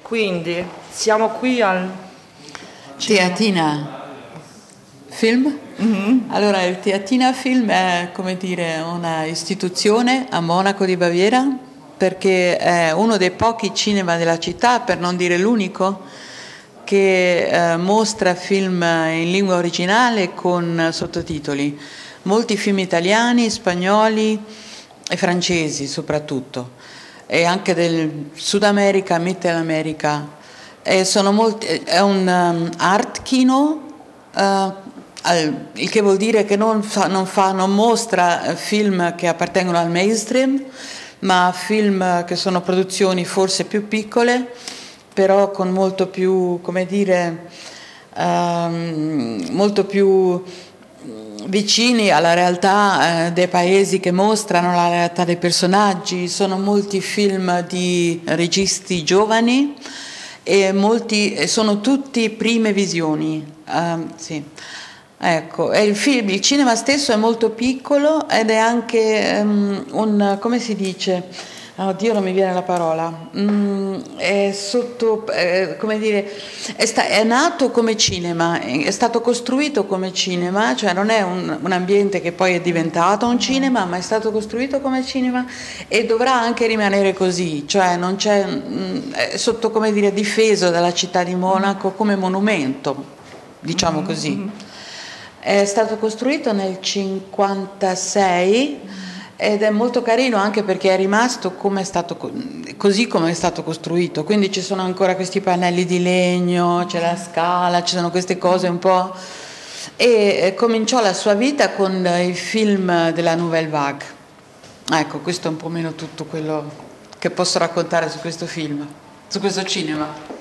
Quindi siamo qui al Teatina Film. Allora, il Teatina Film è, come dire, una istituzione a Monaco di Baviera, perché è uno dei pochi cinema della città, per non dire l'unico, che mostra film in lingua originale con sottotitoli. Molti film italiani, spagnoli e francesi soprattutto, e anche del Sud America, Mittel America. È un art kino, il che vuol dire che non mostra film che appartengono al mainstream, ma film che sono produzioni forse più piccole, però con molto più, come dire, molto più vicini alla realtà dei paesi che mostrano la realtà dei personaggi. Sono molti film di registi giovani e sono tutti prime visioni. Sì. Ecco, e il cinema stesso è molto piccolo ed è anche come si dice? Oddio, non mi viene la parola. È sotto, come dire, è nato come cinema, è stato costruito come cinema, cioè non è un ambiente che poi è diventato un cinema, ma è stato costruito come cinema e dovrà anche rimanere così, cioè non c'è, è sotto, come dire, difeso dalla città di Monaco come monumento, diciamo così. È stato costruito nel 1956 ed è molto carino anche perché è rimasto così come è stato costruito, quindi ci sono ancora questi pannelli di legno, c'è la scala, ci sono queste cose un po', e cominciò la sua vita con i film della Nouvelle Vague. Ecco, questo è un po' meno tutto quello che posso raccontare su questo film, su questo cinema.